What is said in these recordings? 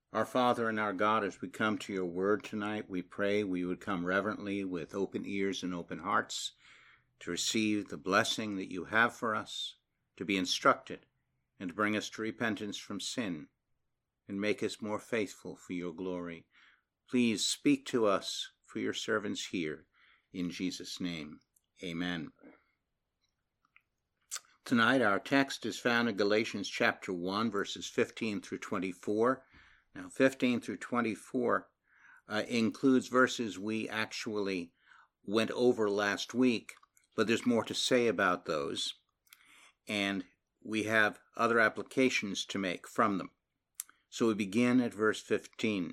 Our Father and our God, as we come to your word tonight, we pray we would come reverently with open ears and open hearts to receive the blessing that you have for us, to be instructed, and to bring us to repentance from sin, and make us more faithful for your glory. Please speak to us, for your servants here, in Jesus' name. Amen. Tonight our text is found in Galatians chapter 1, verses 15 through 24. Now 15 through 24 includes verses we actually went over last week, but there's more to say about those, and we have other applications to make from them. So we begin at verse 15.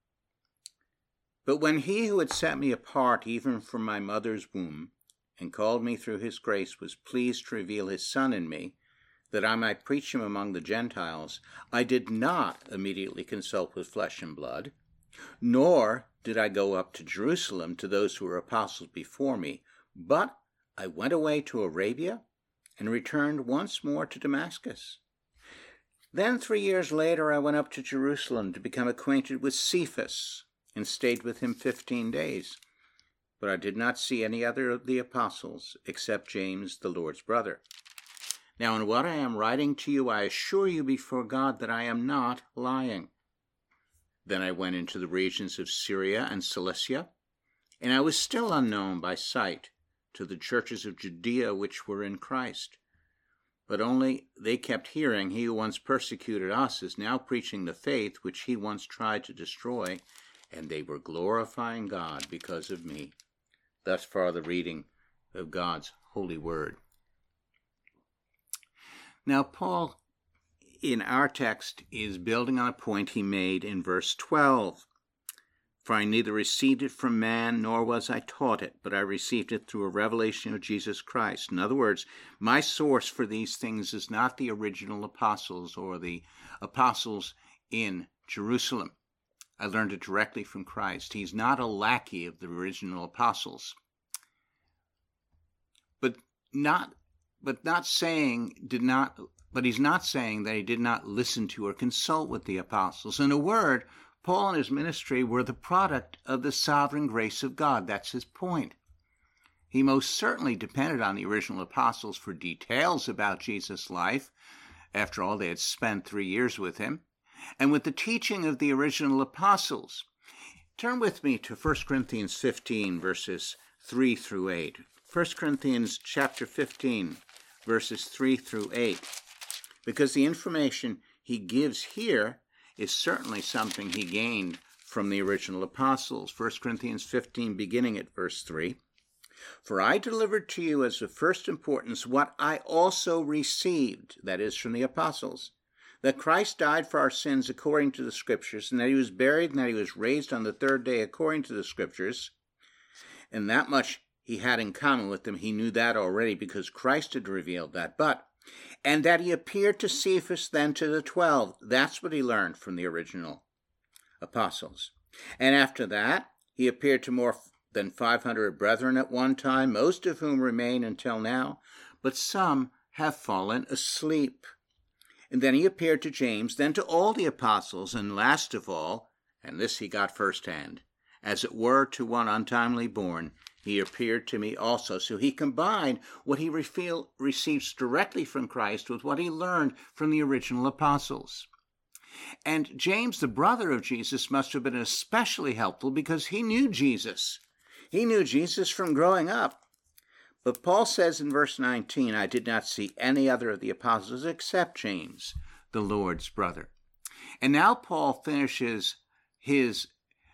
But when he who had set me apart even from my mother's womb, and called me through his grace, was pleased to reveal his Son in me, that I might preach him among the Gentiles, I did not immediately consult with flesh and blood, nor did I go up to Jerusalem to those who were apostles before me, but I went away to Arabia and returned once more to Damascus. Then 3 years later I went up to Jerusalem to become acquainted with Cephas, and stayed with him 15 days. But I did not see any other of the apostles except James, the Lord's brother. Now in what I am writing to you, I assure you before God that I am not lying. Then I went into the regions of Syria and Cilicia, and I was still unknown by sight to the churches of Judea which were in Christ. But only they kept hearing, he who once persecuted us is now preaching the faith which he once tried to destroy, and they were glorifying God because of me. Thus far the reading of God's holy word. Now, Paul, in our text, is building on a point he made in verse 12. For I neither received it from man, nor was I taught it, but I received it through a revelation of Jesus Christ. In other words, my source for these things is not the original apostles or the apostles in Jerusalem. I learned it directly from Christ. He's not a lackey of the original apostles. But he's not saying that he did not listen to or consult with the apostles. In a word, Paul and his ministry were the product of the sovereign grace of God. That's his point. He most certainly depended on the original apostles for details about Jesus' life. After all, they had spent 3 years with him. And with the teaching of the original apostles. Turn with me to 1 Corinthians 15, verses 3 through 8. 1 Corinthians chapter 15, verses 3 through 8. Because the information he gives here is certainly something he gained from the original apostles. 1 Corinthians 15, beginning at verse 3. For I delivered to you as of first importance what I also received, that is, from the apostles, that Christ died for our sins according to the Scriptures, and that he was buried, and that he was raised on the third day according to the Scriptures. And that much he had in common with them. He knew that already because Christ had revealed that. And that he appeared to Cephas, then to the 12. That's what he learned from the original apostles. And after that, he appeared to more than 500 brethren at one time, most of whom remain until now, but some have fallen asleep. And then he appeared to James, then to all the apostles, and last of all, and this he got firsthand, as it were to one untimely born, he appeared to me also. So he combined what he receives directly from Christ with what he learned from the original apostles. And James, the brother of Jesus, must have been especially helpful because he knew Jesus. He knew Jesus from growing up. But Paul says in verse 19, I did not see any other of the apostles except James, the Lord's brother. And now Paul finishes his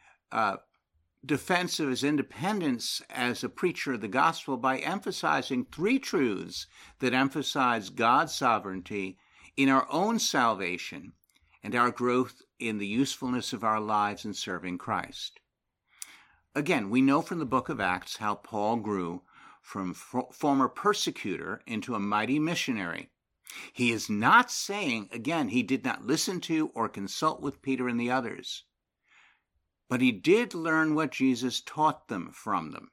defense of his independence as a preacher of the gospel by emphasizing 3 truths that emphasize God's sovereignty in our own salvation and our growth in the usefulness of our lives in serving Christ. Again, we know from the book of Acts how Paul grew from former persecutor into a mighty missionary. He is not saying, again, he did not listen to or consult with Peter and the others, but he did learn what Jesus taught them from them.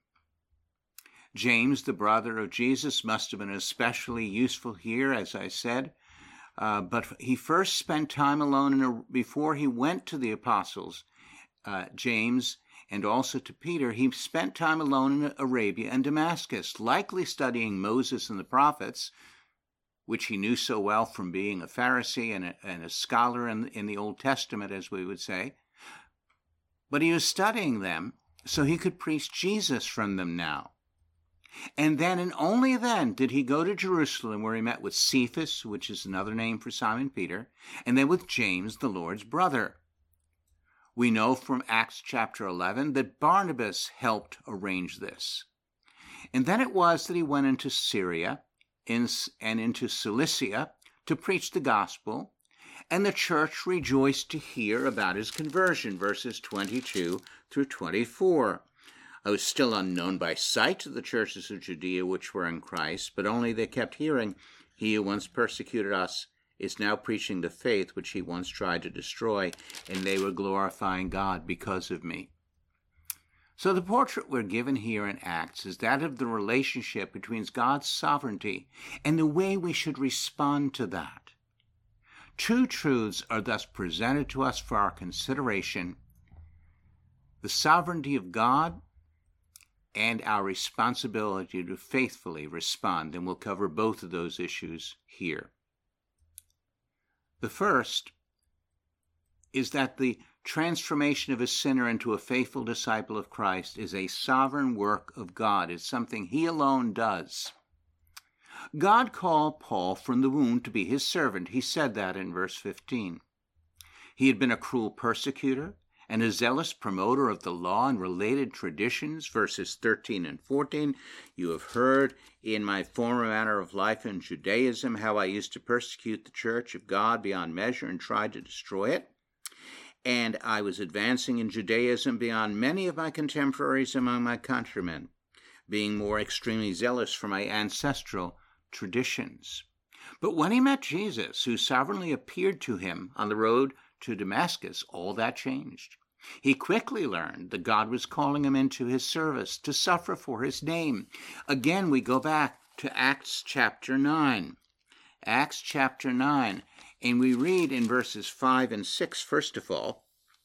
James, the brother of Jesus, must have been especially useful here, as I said. but he first spent time alone before he went to the apostles, James, and also to Peter. He spent time alone in Arabia and Damascus, likely studying Moses and the prophets, which he knew so well from being a Pharisee and a scholar in the Old Testament, as we would say. But he was studying them so he could preach Jesus from them now. And then and only then did he go to Jerusalem, where he met with Cephas, which is another name for Simon Peter, and then with James, the Lord's brother. We know from Acts chapter 11 that Barnabas helped arrange this. And then it was that he went into Syria and into Cilicia to preach the gospel, and the church rejoiced to hear about his conversion, verses 22 through 24. I was still unknown by sight to the churches of Judea which were in Christ, but only they kept hearing, he who once persecuted us is now preaching the faith which he once tried to destroy, and they were glorifying God because of me. So the portrait we're given here in Acts is that of the relationship between God's sovereignty and the way we should respond to that. Two truths are thus presented to us for our consideration: the sovereignty of God and our responsibility to faithfully respond, and we'll cover both of those issues here. The first is that the transformation of a sinner into a faithful disciple of Christ is a sovereign work of God. It's something he alone does. God called Paul from the womb to be his servant. He said that in verse 15. He had been a cruel persecutor and a zealous promoter of the law and related traditions, verses 13 and 14. You have heard in my former manner of life in Judaism how I used to persecute the church of God beyond measure and tried to destroy it. And I was advancing in Judaism beyond many of my contemporaries among my countrymen, being more extremely zealous for my ancestral traditions. But when he met Jesus, who sovereignly appeared to him on the road to Damascus, all that changed. He quickly learned that God was calling him into his service to suffer for his name. Again, we go back to Acts chapter 9. Acts chapter 9. And we read in verses 5 and 6, first of all,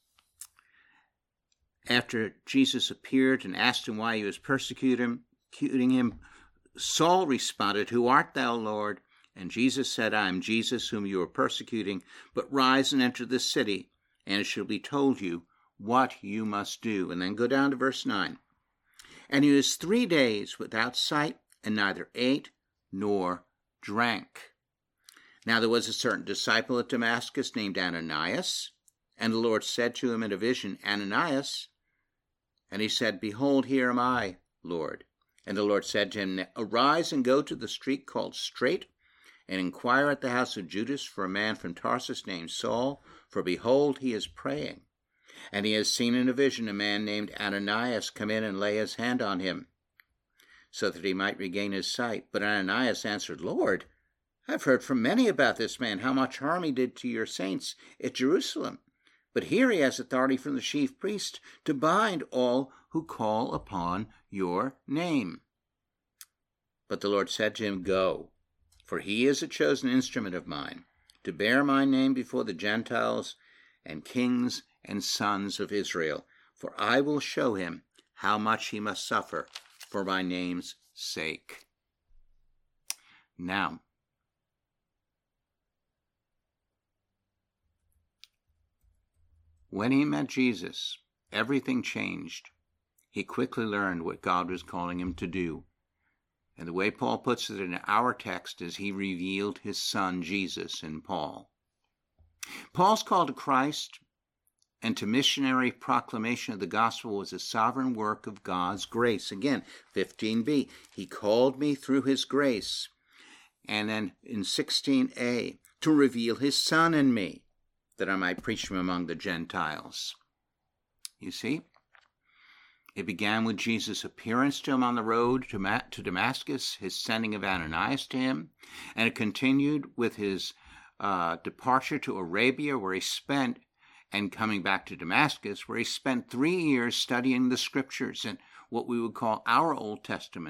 after Jesus appeared and asked him why he was persecuting him, Saul responded, "Who art thou, Lord?" And Jesus said, "I am Jesus whom you are persecuting, but rise and enter the city, and it shall be told you what you must do." And then go down to verse 9. And he was 3 days without sight, and neither ate nor drank. Now there was a certain disciple at Damascus named Ananias, and the Lord said to him in a vision, "Ananias." And he said, "Behold, here am I, Lord." And the Lord said to him, "Arise and go to the street called Straight, and inquire at the house of Judas for a man from Tarsus named Saul, for behold, he is praying. And he has seen in a vision a man named Ananias come in and lay his hand on him, so that he might regain his sight. But Ananias answered, "Lord, I've heard from many about this man, how much harm he did to your saints at Jerusalem. But here he has authority from the chief priest to bind all who call upon your name." But the Lord said to him, "Go, for he is a chosen instrument of mine, to bear my name before the Gentiles and kings and sons of Israel. For I will show him how much he must suffer for my name's sake." Now, when he met Jesus, everything changed. He quickly learned what God was calling him to do. And the way Paul puts it in our text is he revealed his son Jesus in Paul. Paul's call to Christ and to missionary proclamation of the gospel was a sovereign work of God's grace. Again, 15b, he called me through his grace. And then in 16a, to reveal his son in me, that I might preach him among the Gentiles. You see, it began with Jesus' appearance to him on the road to Damascus, his sending of Ananias to him, and it continued with his departure to Arabia, where he spent, and coming back to Damascus, where he spent 3 years studying the scriptures and what we would call our Old Testament,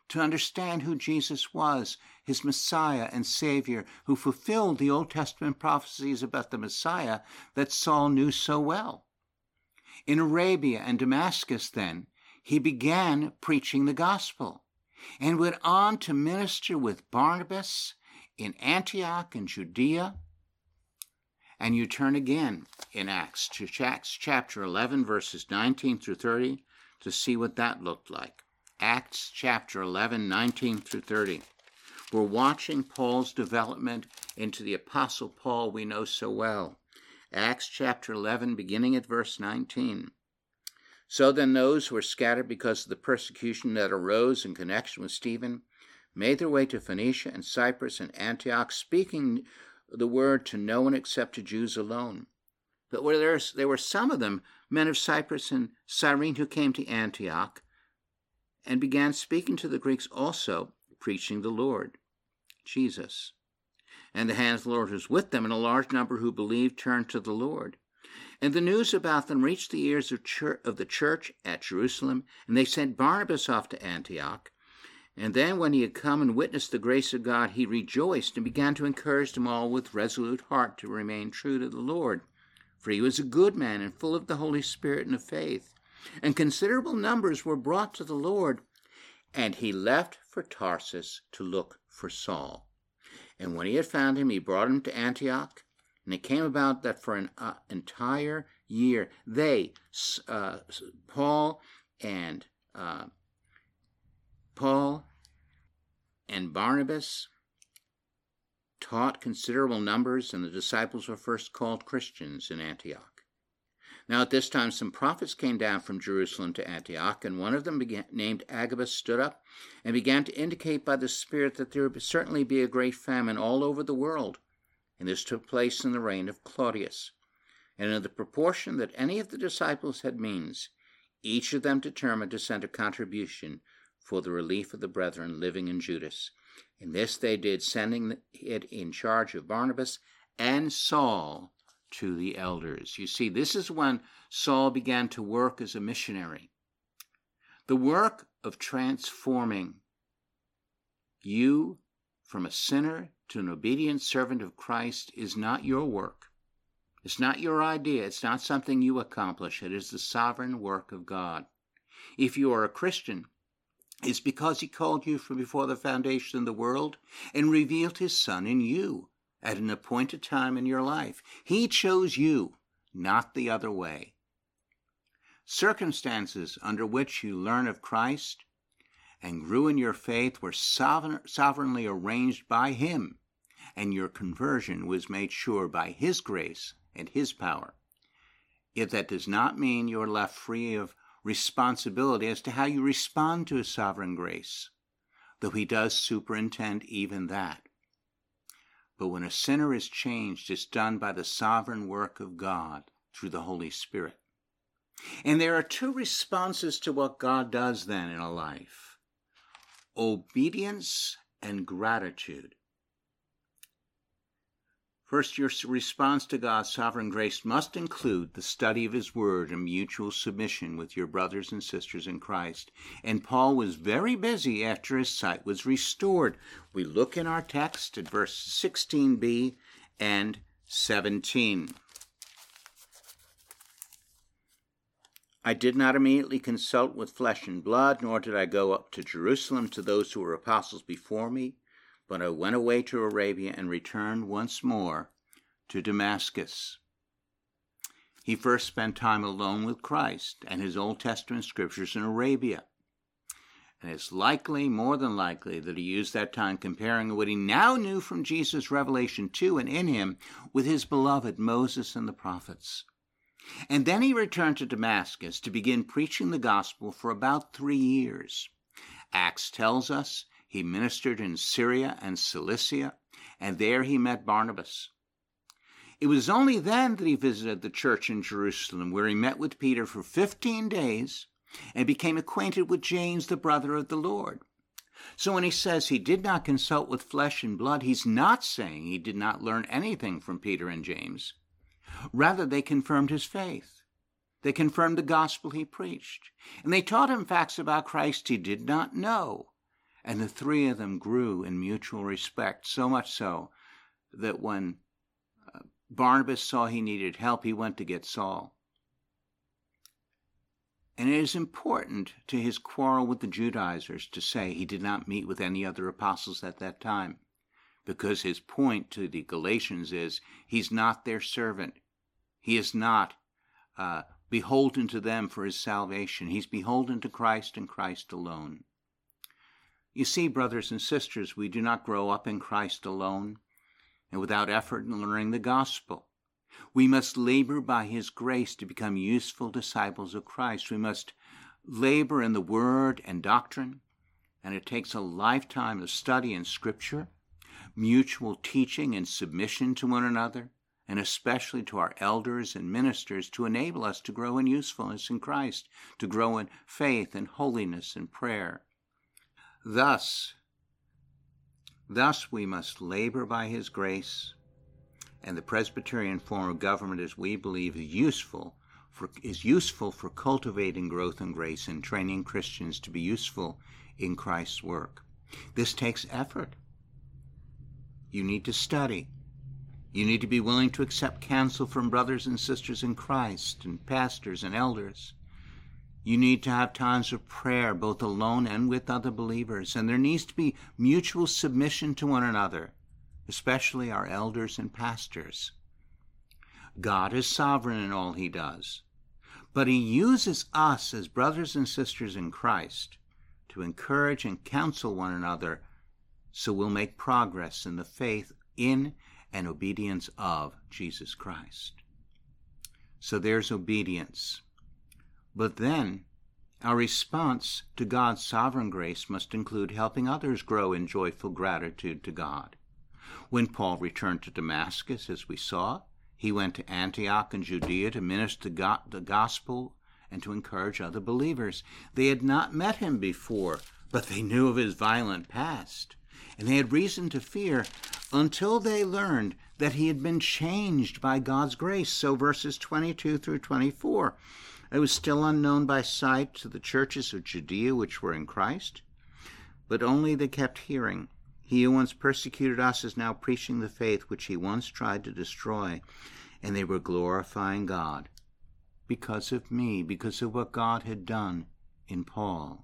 to understand who Jesus was, his Messiah and Savior, who fulfilled the Old Testament prophecies about the Messiah that Saul knew so well. In Arabia and Damascus, then, he began preaching the gospel and went on to minister with Barnabas in Antioch and Judea. And you turn again in Acts to Acts chapter 11, verses 19 through 30, to see what that looked like. Acts chapter 11, 19 through 30. We're watching Paul's development into the Apostle Paul we know so well. Acts chapter 11, beginning at verse 19. So then those who were scattered because of the persecution that arose in connection with Stephen made their way to Phoenicia and Cyprus and Antioch, speaking the word to no one except to Jews alone. But there were some of them, men of Cyprus and Cyrene, who came to Antioch and began speaking to the Greeks also, preaching the Lord, Jesus. And the hand of the Lord was with them, and a large number who believed turned to the Lord. And the news about them reached the ears of the church at Jerusalem, and they sent Barnabas off to Antioch. And then when he had come and witnessed the grace of God, he rejoiced and began to encourage them all with resolute heart to remain true to the Lord. For he was a good man and full of the Holy Spirit and of faith. And considerable numbers were brought to the Lord. And he left for Tarsus to look for Saul. And when he had found him, he brought him to Antioch. And it came about that for an entire year, they, Paul and Barnabas, taught considerable numbers, and the disciples were first called Christians in Antioch. Now at this time some prophets came down from Jerusalem to Antioch, and one of them, named Agabus, stood up and began to indicate by the Spirit that there would certainly be a great famine all over the world. And this took place in the reign of Claudius. And in the proportion that any of the disciples had means, each of them determined to send a contribution for the relief of the brethren living in Judas. And this they did, sending it in charge of Barnabas and Saul to the elders. You see, this is when Saul began to work as a missionary. The work of transforming you from a sinner to an obedient servant of Christ is not your work. It's not your idea. It's not something you accomplish. It is the sovereign work of God. If you are a Christian, it's because he called you from before the foundation of the world and revealed his Son in you at an appointed time in your life. He chose you, not the other way. Circumstances under which you learn of Christ and grew in your faith were sovereignly arranged by him, and your conversion was made sure by his grace and his power. Yet that does not mean you are left free of responsibility as to how you respond to his sovereign grace, though he does superintend even that. But when a sinner is changed, it's done by the sovereign work of God through the Holy Spirit. And there are two responses to what God does then in a life: obedience and gratitude. First, your response to God's sovereign grace must include the study of his word and mutual submission with your brothers and sisters in Christ. And Paul was very busy after his sight was restored. We look in our text at verses 16b and 17. I did not immediately consult with flesh and blood, nor did I go up to Jerusalem to those who were apostles before me, but I went away to Arabia and returned once more to Damascus. He first spent time alone with Christ and his Old Testament scriptures in Arabia. And it's likely, more than likely, that he used that time comparing what he now knew from Jesus' revelation to and in him with his beloved Moses and the prophets. And then he returned to Damascus to begin preaching the gospel for about 3 years. Acts tells us he ministered in Syria and Cilicia, and there he met Barnabas. It was only then that he visited the church in Jerusalem, where he met with Peter for 15 days and became acquainted with James, the brother of the Lord. So when he says he did not consult with flesh and blood, he's not saying he did not learn anything from Peter and James. Rather, they confirmed his faith. They confirmed the gospel he preached. And they taught him facts about Christ he did not know, And the three of them grew in mutual respect, so much so that when Barnabas saw he needed help, he went to get Saul. And it is important to his quarrel with the Judaizers to say he did not meet with any other apostles at that time, because his point to the Galatians is he's not their servant. He is not beholden to them for his salvation. He's beholden to Christ and Christ alone. You see, brothers and sisters, we do not grow up in Christ alone and without effort in learning the gospel. We must labor by his grace to become useful disciples of Christ. We must labor in the word and doctrine, and it takes a lifetime of study in Scripture, mutual teaching and submission to one another, and especially to our elders and ministers to enable us to grow in usefulness in Christ, to grow in faith and holiness and prayer. Thus we must labor by his grace, and the Presbyterian form of government, as we believe, is useful for cultivating growth in grace and training Christians to be useful in Christ's work. This takes effort. You need to study. You need to be willing to accept counsel from brothers and sisters in Christ and pastors and elders. You need to have times of prayer, both alone and with other believers. And there needs to be mutual submission to one another, especially our elders and pastors. God is sovereign in all he does, but he uses us as brothers and sisters in Christ to encourage and counsel one another so we'll make progress in the faith in and obedience of Jesus Christ. So there's obedience. But then our response to God's sovereign grace must include helping others grow in joyful gratitude to God. When Paul returned to Damascus, as we saw, he went to Antioch in Judea to minister the gospel and to encourage other believers. They had not met him before, but they knew of his violent past, and they had reason to fear until they learned that he had been changed by God's grace. So verses 22 through 24, it was still unknown by sight to the churches of Judea which were in Christ, but only they kept hearing, "He who once persecuted us is now preaching the faith which he once tried to destroy." And they were glorifying God because of me, because of what God had done in Paul.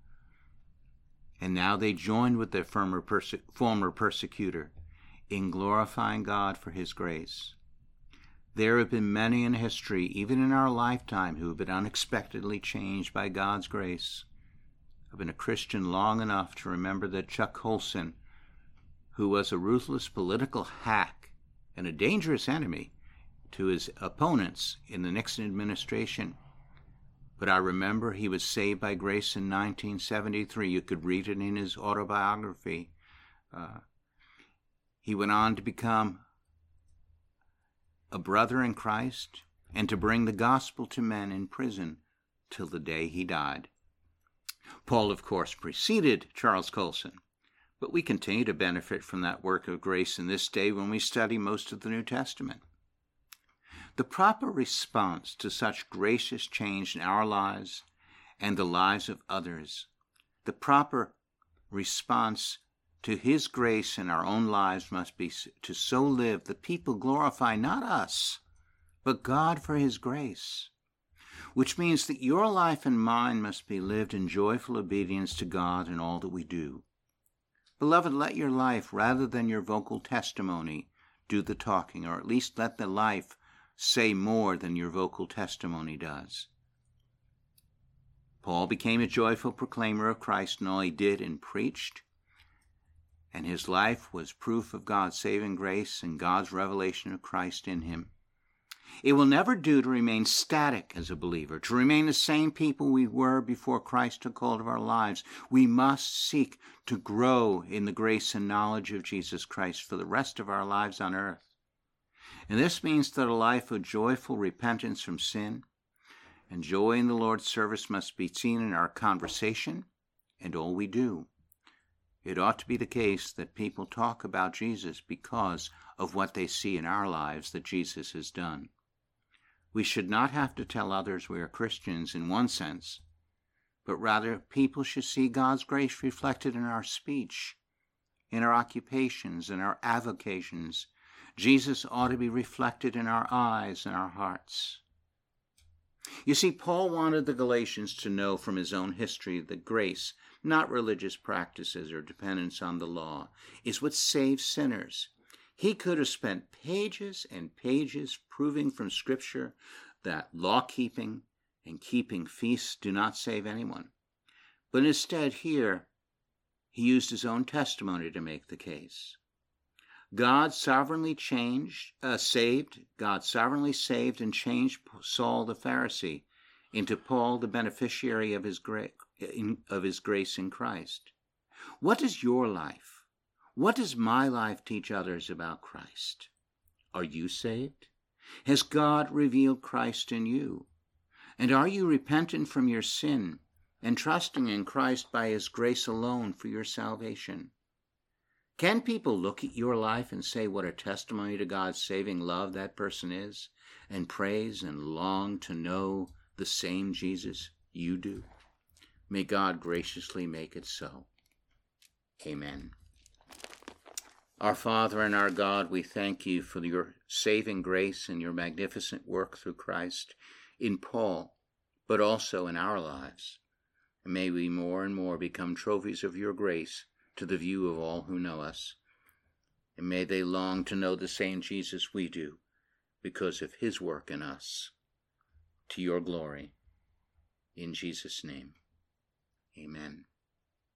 And now they joined with their former persecutor in glorifying God for his grace. There have been many in history, even in our lifetime, who have been unexpectedly changed by God's grace. I've been a Christian long enough to remember that Chuck Colson, who was a ruthless political hack and a dangerous enemy to his opponents in the Nixon administration, but I remember he was saved by grace in 1973. You could read it in his autobiography. He went on to become a brother in Christ and to bring the gospel to men in prison till the day he died. Paul, of course, preceded Charles Colson, but we continue to benefit from that work of grace in this day when we study most of the New Testament. The proper response to such gracious change in our lives and the lives of others, the proper response to his grace in our own lives must be to so live that people glorify not us, but God for his grace, which means that your life and mine must be lived in joyful obedience to God in all that we do. Beloved, let your life, rather than your vocal testimony, do the talking, or at least let the life say more than your vocal testimony does. Paul became a joyful proclaimer of Christ in all he did and preached, and his life was proof of God's saving grace and God's revelation of Christ in him. It will never do to remain static as a believer, to remain the same people we were before Christ took hold of our lives. We must seek to grow in the grace and knowledge of Jesus Christ for the rest of our lives on earth. And this means that a life of joyful repentance from sin and joy in the Lord's service must be seen in our conversation and all we do. It ought to be the case that people talk about Jesus because of what they see in our lives that Jesus has done. We should not have to tell others we are Christians in one sense, but rather people should see God's grace reflected in our speech, in our occupations, in our avocations. Jesus ought to be reflected in our eyes and our hearts. You see, Paul wanted the Galatians to know from his own history that grace, not religious practices or dependence on the law, is what saves sinners. He could have spent pages and pages proving from Scripture that law-keeping and keeping feasts do not save anyone. But instead here, he used his own testimony to make the case. God sovereignly saved and changed Saul the Pharisee into Paul the beneficiary of his grace in Christ. What does your life, what does my life teach others about Christ? Are you saved? Has God revealed Christ in you? And are you repentant from your sin and trusting in Christ by his grace alone for your salvation? Can people look at your life and say what a testimony to God's saving love that person is, and praise and long to know the same Jesus you do? May God graciously make it so. Amen. Our Father and our God, we thank you for your saving grace and your magnificent work through Christ in Paul, but also in our lives. And may we more and more become trophies of your grace to the view of all who know us. And may they long to know the same Jesus we do because of his work in us. To your glory. In Jesus' name, amen.